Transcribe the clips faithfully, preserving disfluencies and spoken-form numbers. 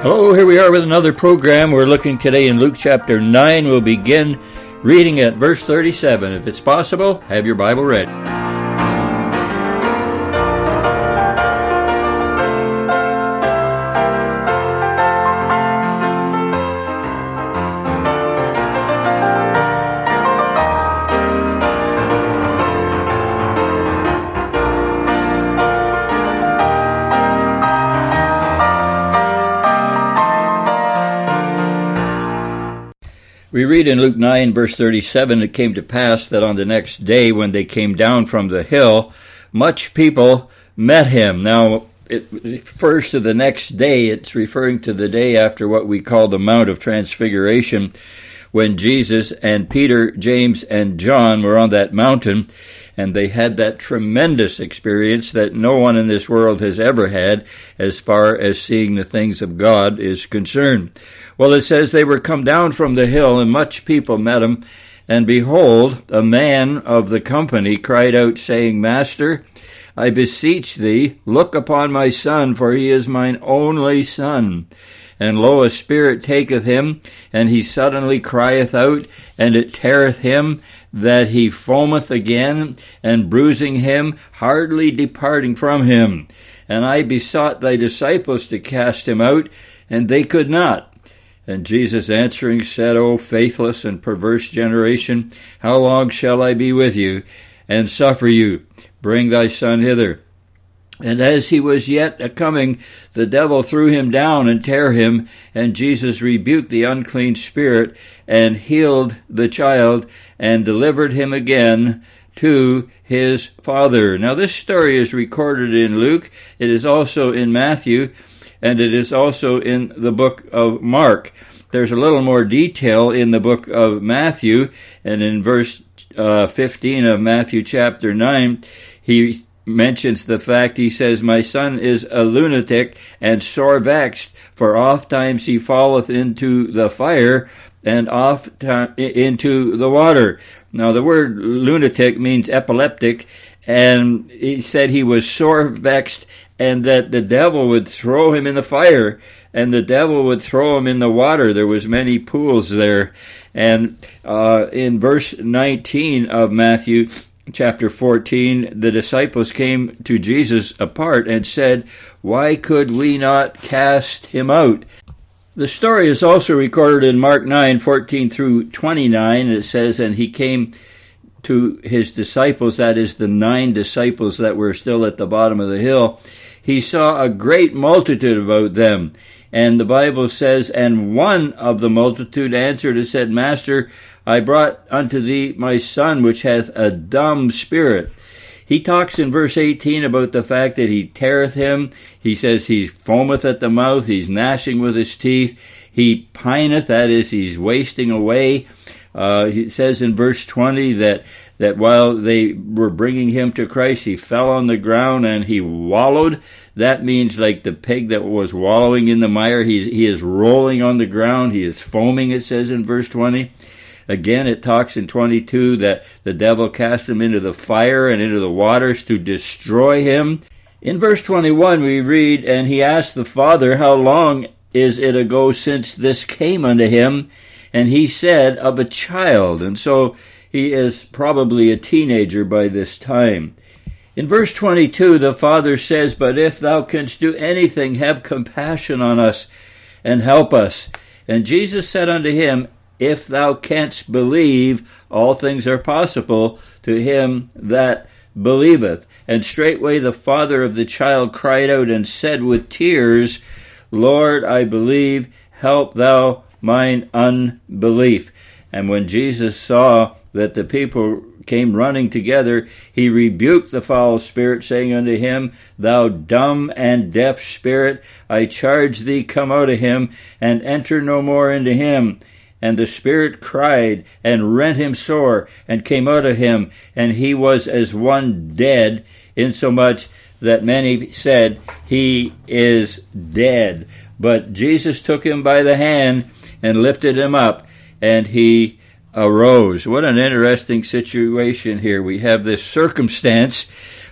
Hello, here we are with another program. We're looking today in Luke chapter nine. We'll begin reading at verse thirty-seven. If it's possible, have your Bible ready. We read in Luke nine, verse thirty-seven, it came to pass that on the next day when they came down from the hill, much people met him. Now, it refers to the next day. It's referring to the day after what we call the Mount of Transfiguration, when Jesus and Peter, James, and John were on that mountain, and they had that tremendous experience that no one in this world has ever had as far as seeing the things of God is concerned. Well, it says they were come down from the hill, and much people met him. And behold, a man of the company cried out, saying, Master, I beseech thee, look upon my son, for he is mine only son. And lo, a spirit taketh him, and he suddenly crieth out, and it teareth him, that he foameth again, and bruising him, hardly departing from him. And I besought thy disciples to cast him out, and they could not. And Jesus answering said, O faithless and perverse generation, how long shall I be with you, and suffer you? Bring thy son hither. And as he was yet a-coming, the devil threw him down and tare him, and Jesus rebuked the unclean spirit, and healed the child, and delivered him again to his father. Now this story is recorded in Luke. It is also in Matthew, and it is also in the book of Mark. There's a little more detail in the book of Matthew, and in verse uh, fifteen of Matthew chapter nine, he mentions the fact, he says, My son is a lunatic and sore vexed, for oft times he falleth into the fire, and oft time into the water. Now the word lunatic means epileptic, and he said he was sore vexed, and that the devil would throw him in the fire, and the devil would throw him in the water. There was many pools there. And uh, in verse nineteen of Matthew chapter fourteen, the disciples came to Jesus apart and said, Why could we not cast him out? The story is also recorded in Mark nine, fourteen through twenty-nine. It says, And he came to his disciples, that is the nine disciples that were still at the bottom of the hill. He saw a great multitude about them. And the Bible says, And one of the multitude answered and said, Master, I brought unto thee my son, which hath a dumb spirit. He talks in verse eighteen about the fact that he teareth him. He says he foameth at the mouth, he's gnashing with his teeth, he pineth, that is, he's wasting away. Uh, he says in verse twenty that, that while they were bringing him to Christ, he fell on the ground and he wallowed. That means like the pig that was wallowing in the mire. He, he is rolling on the ground. He is foaming, it says in verse twenty. Again, it talks in twenty-two that the devil cast him into the fire and into the waters to destroy him. In verse twenty-one we read, And he asked the father, How long is it ago since this came unto him? And he said, Of a child. And so he is probably a teenager by this time. In verse twenty-two, the father says, But if thou canst do anything, have compassion on us and help us. And Jesus said unto him, If thou canst believe, all things are possible to him that believeth. And straightway the father of the child cried out and said with tears, Lord, I believe, help thou mine unbelief. And when Jesus saw that the people came running together, he rebuked the foul spirit, saying unto him, Thou dumb and deaf spirit, I charge thee, come out of him, and enter no more into him. And the spirit cried, and rent him sore, and came out of him, and he was as one dead, insomuch that many said, He is dead. But Jesus took him by the hand, and lifted him up, and he arose. What an interesting situation here. We have this circumstance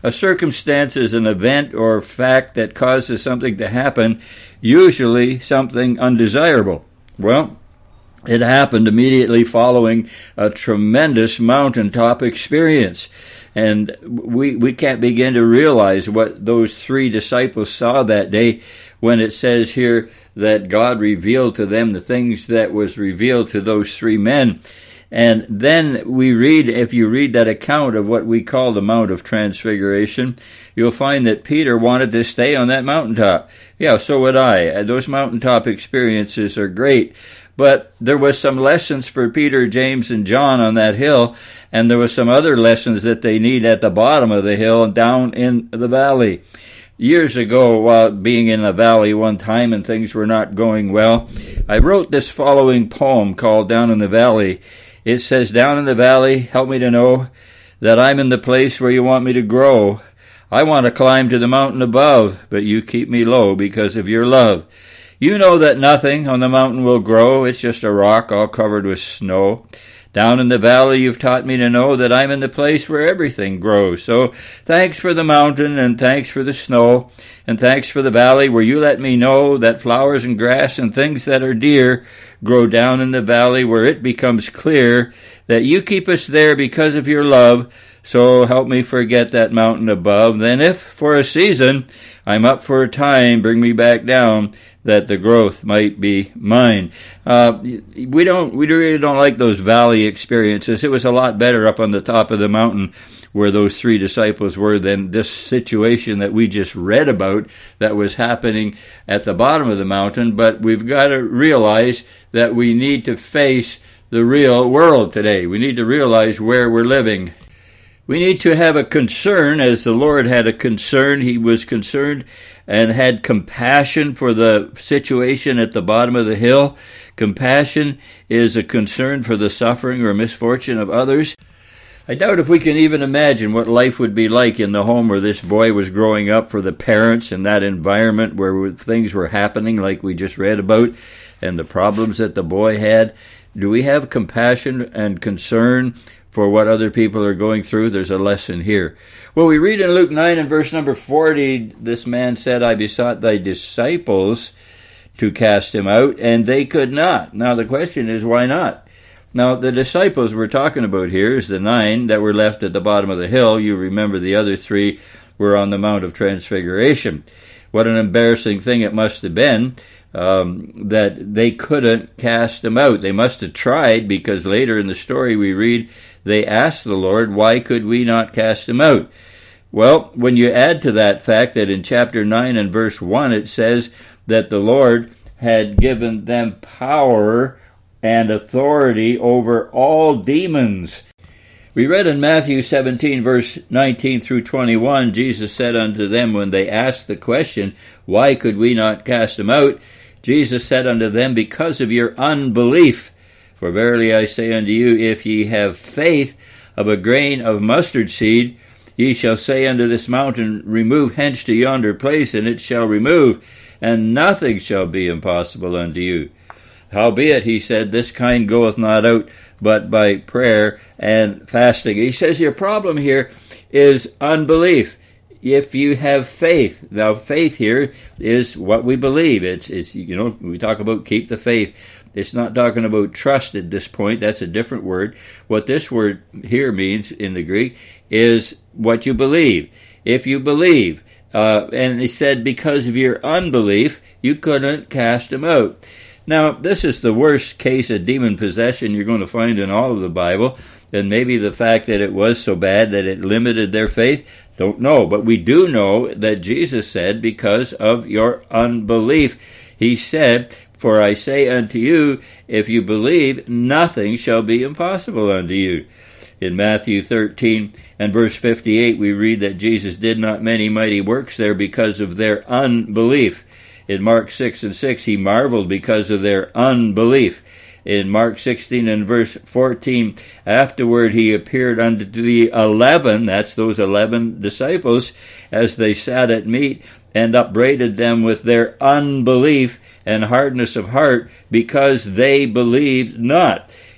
A circumstance is an event or fact that causes something to happen, usually something undesirable. Well, it happened immediately following a tremendous mountaintop experience. And we we can't begin to realize what those three disciples saw that day when it says here that God revealed to them the things that was revealed to those three men. And then we read, if you read that account of what we call the Mount of Transfiguration, you'll find that Peter wanted to stay on that mountaintop. Yeah, so would I. Those mountaintop experiences are great. But there was some lessons for Peter, James, and John on that hill, and there was some other lessons that they need at the bottom of the hill and down in the valley. Years ago, while being in a valley one time and things were not going well, I wrote this following poem called Down in the Valley. It says, "Down in the valley, help me to know that I'm in the place where you want me to grow. I want to climb to the mountain above, but you keep me low because of your love. You know that nothing on the mountain will grow. It's just a rock all covered with snow. Down in the valley, you've taught me to know that I'm in the place where everything grows. So thanks for the mountain, and thanks for the snow, and thanks for the valley where you let me know that flowers and grass and things that are dear grow down in the valley where it becomes clear that you keep us there because of your love. So help me forget that mountain above. Then if, for a season, I'm up for a time, bring me back down, that the growth might be mine." Uh, we don't, we really don't like those valley experiences. It was a lot better up on the top of the mountain where those three disciples were than this situation that we just read about that was happening at the bottom of the mountain. But we've got to realize that we need to face the real world today. We need to realize where we're living. We need to have a concern, as the Lord had a concern. He was concerned and had compassion for the situation at the bottom of the hill. Compassion is a concern for the suffering or misfortune of others. I doubt if we can even imagine what life would be like in the home where this boy was growing up, for the parents in that environment where things were happening like we just read about, and the problems that the boy had. Do we have compassion and concern for what other people are going through? There's a lesson here. Well, we read in Luke nine and verse number forty, this man said, "I besought thy disciples to cast him out, and they could not." Now the question is, why not? Now the disciples we're talking about here is the nine that were left at the bottom of the hill. You remember the other three were on the Mount of Transfiguration. What an embarrassing thing it must have been um, that they couldn't cast him out. They must have tried, because later in the story we read they asked the Lord, "Why could we not cast him out?" Well, when you add to that fact that in chapter nine and verse one it says that the Lord had given them power and authority over all demons. We read in Matthew seventeen, verse nineteen through twenty-one, Jesus said unto them when they asked the question, "Why could we not cast him out?" Jesus said unto them, "Because of your unbelief. For verily I say unto you, if ye have faith of a grain of mustard seed, ye shall say unto this mountain, Remove hence to yonder place, and it shall remove, and nothing shall be impossible unto you. Howbeit, he said, this kind goeth not out but by prayer and fasting." He says your problem here is unbelief. If you have faith, now faith here is what we believe. It's, it's you know, we talk about keep the faith. It's not talking about trust at this point. That's a different word. What this word here means in the Greek is what you believe. If you believe, uh, and he said because of your unbelief, you couldn't cast him out. Now, this is the worst case of demon possession you're going to find in all of the Bible, and maybe the fact that it was so bad that it limited their faith, don't know. But we do know that Jesus said, because of your unbelief, he said, "For I say unto you, if you believe, nothing shall be impossible unto you." In Matthew thirteen and verse fifty-eight, we read that Jesus did not many mighty works there because of their unbelief. In Mark six and six, he marveled because of their unbelief. In Mark sixteen and verse fourteen, afterward he appeared unto the eleven, that's those eleven disciples, as they sat at meat, and upbraided them with their unbelief and hardness of heart, because they believed not.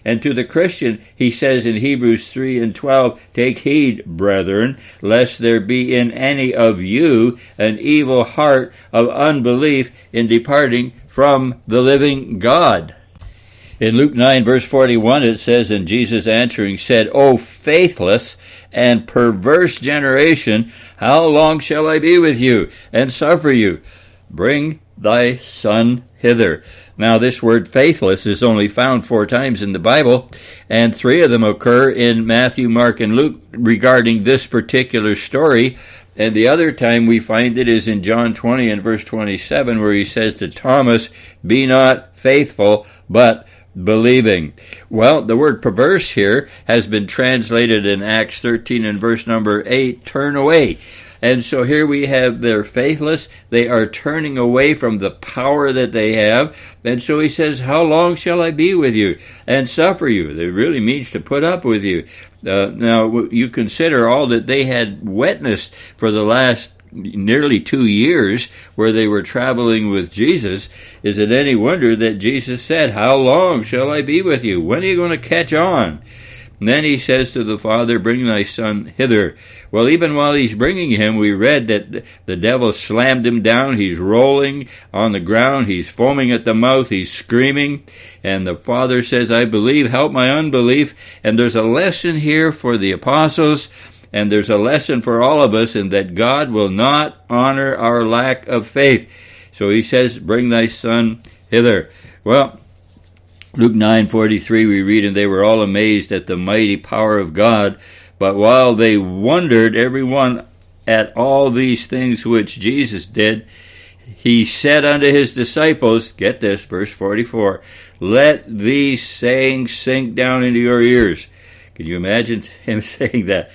And to the Christian, he says in Hebrews three and twelve, take heed, brethren, lest there be in any of you an evil heart of unbelief in departing from the living God. In Luke nine, verse forty-one, it says, and Jesus answering said, O faithless and perverse generation, how long shall I be with you and suffer you? Bring thy son hither. Now, this word faithless is only found four times in the Bible, and three of them occur in Matthew, Mark, and Luke regarding this particular story. And the other time we find it is in John twenty and verse twenty-seven, where he says to Thomas, be not faithful, but believing. Well, the word perverse here has been translated in Acts thirteen and verse number eight, turn away. And so here we have they're faithless. They are turning away from the power that they have. And so he says, how long shall I be with you and suffer you? It really means to put up with you. Uh, now, you consider all that they had witnessed for the last nearly two years where they were traveling with Jesus. Is it any wonder that Jesus said, how long shall I be with you? When are you going to catch on? And then he says to the Father, bring thy son hither. Well, even while he's bringing him, we read that the devil slammed him down. He's rolling on the ground. He's foaming at the mouth. He's screaming. And the Father says, I believe, help my unbelief. And there's a lesson here for the apostles, and there's a lesson for all of us, in that God will not honor our lack of faith. So he says, bring thy son hither. Well, Luke nine forty-three, we read, and they were all amazed at the mighty power of God. But while they wondered, every one, at all these things which Jesus did, he said unto his disciples, get this, verse forty-four, let these sayings sink down into your ears. Can you imagine him saying that?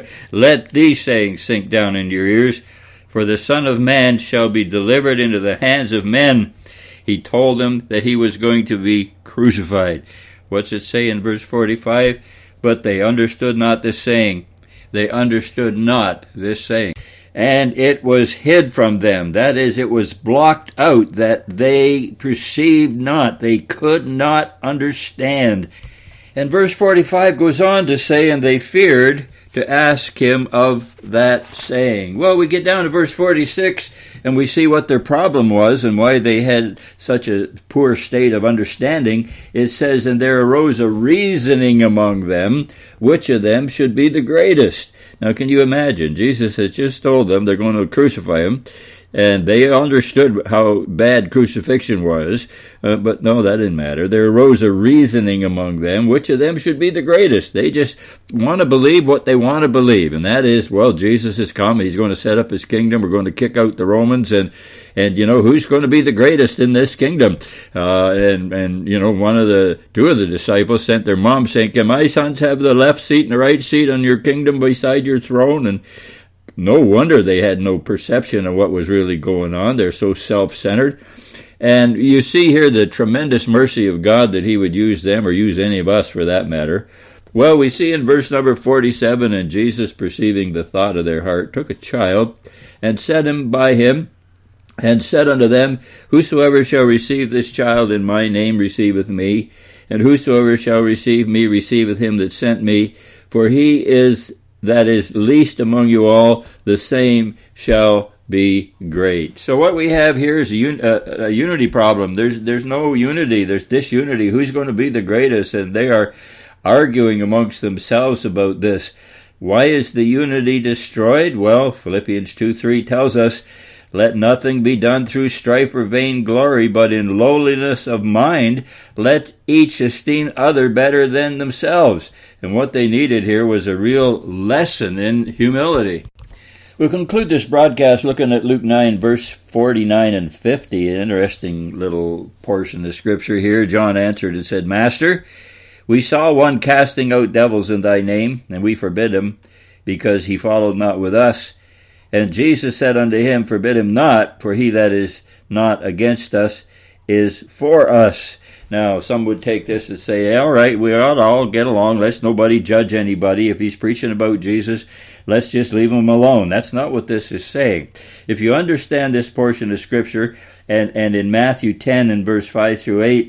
Let these sayings sink down into your ears. For the Son of Man shall be delivered into the hands of men. He told them that he was going to be crucified. What's it say in verse forty-five? But they understood not this saying. They understood not this saying. And it was hid from them. That is, it was blocked out, that they perceived not. They could not understand. And verse forty-five goes on to say, and they feared to ask him of that saying. Well, we get down to verse forty-six, and we see what their problem was and why they had such a poor state of understanding. It says, and there arose a reasoning among them, which of them should be the greatest. Now, can you imagine? Jesus has just told them they're going to crucify him, and they understood how bad crucifixion was, uh, but no, that didn't matter. There arose a reasoning among them, which of them should be the greatest. They just want to believe what they want to believe, and that is, well, Jesus has come. He's going to set up his kingdom. We're going to kick out the Romans, and and you know, who's going to be the greatest in this kingdom? Uh, and and you know, one of the two of the disciples sent their mom saying, "Can my sons have the left seat and the right seat on your kingdom beside your throne?" And no wonder they had no perception of what was really going on. They're so self-centered. And you see here the tremendous mercy of God that he would use them, or use any of us for that matter. Well, we see in verse number forty-seven, and Jesus, perceiving the thought of their heart, took a child and set him by him, and said unto them, Whosoever shall receive this child in my name receiveth me, and whosoever shall receive me receiveth him that sent me. For he is that is least among you all, the same shall be great. So what we have here is a, un- a, a unity problem. There's there's no unity. There's disunity. Who's going to be the greatest? And they are arguing amongst themselves about this. Why is the unity destroyed? Well, Philippians two three tells us, Let nothing be done through strife or vain glory, but in lowliness of mind, let each esteem other better than themselves. And what they needed here was a real lesson in humility. We'll conclude this broadcast looking at Luke nine, verse forty-nine and fifty. An interesting little portion of Scripture here. John answered and said, Master, we saw one casting out devils in thy name, and we forbid him, because he followed not with us. And Jesus said unto him, Forbid him not, for he that is not against us is for us. Now, some would take this and say, all right, we ought to all get along. Let's nobody judge anybody. If he's preaching about Jesus, let's just leave him alone. That's not what this is saying. If you understand this portion of Scripture, and, and in Matthew ten and verse five through eight,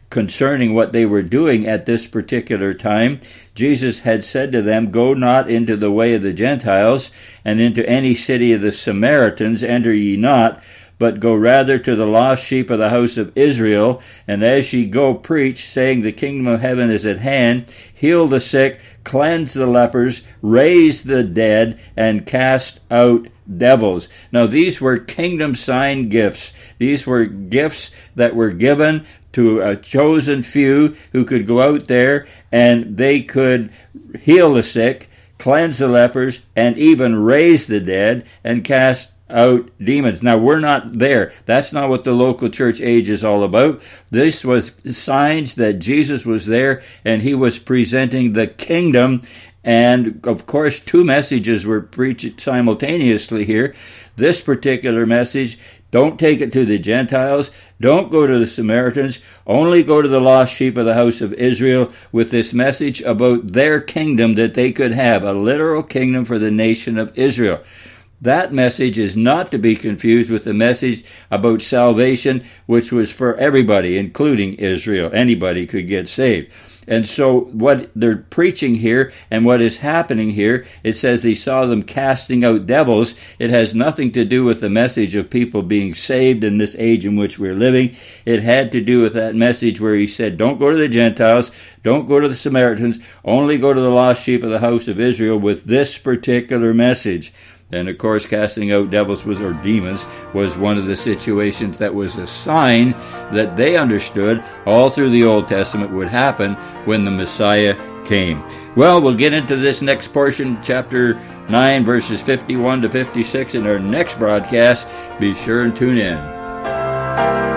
concerning what they were doing at this particular time. Jesus had said to them, "Go not into the way of the Gentiles, and into any city of the Samaritans enter ye not, but go rather to the lost sheep of the house of Israel. And as ye go, preach, saying, the kingdom of heaven is at hand. Heal the sick, cleanse the lepers, raise the dead, and cast out devils." Now, these were kingdom sign gifts. These were gifts that were given to a chosen few who could go out there and they could heal the sick, cleanse the lepers, and even raise the dead and cast out demons. Now, we're not there. That's not what the local church age is all about. This was signs that Jesus was there and he was presenting the kingdom. And, of course, two messages were preached simultaneously here. This particular message, don't take it to the Gentiles. Don't go to the Samaritans. Only go to the lost sheep of the house of Israel, with this message about their kingdom that they could have, a literal kingdom for the nation of Israel. That message is not to be confused with the message about salvation, which was for everybody, including Israel. Anybody could get saved. And so what they're preaching here and what is happening here, it says he saw them casting out devils. It has nothing to do with the message of people being saved in this age in which we're living. It had to do with that message where he said, don't go to the Gentiles, don't go to the Samaritans, only go to the lost sheep of the house of Israel with this particular message. And, of course, casting out devils was, or demons was one of the situations that was a sign that they understood all through the Old Testament would happen when the Messiah came. Well, we'll get into this next portion, chapter nine, verses fifty-one to fifty-six, in our next broadcast. Be sure and tune in.